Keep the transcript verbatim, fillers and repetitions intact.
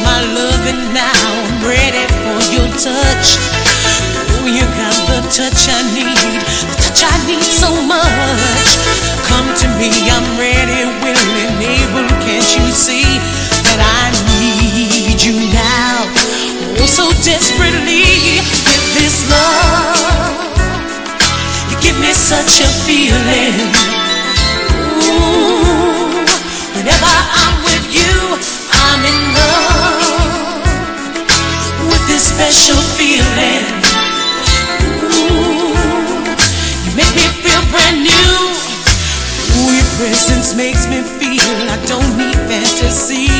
my loving now. I'm ready for your touch. Oh, you got the touch I need, the touch I need so much. Come to me, I'm ready, willing, able. Can't you see that I need you now? Oh, so desperately. With this love, you give me such a feeling. Ooh, whenever I'm with you, I'm in love with this special feeling. Ooh, you make me feel brand new. Ooh, your presence makes me feel I don't need fantasy.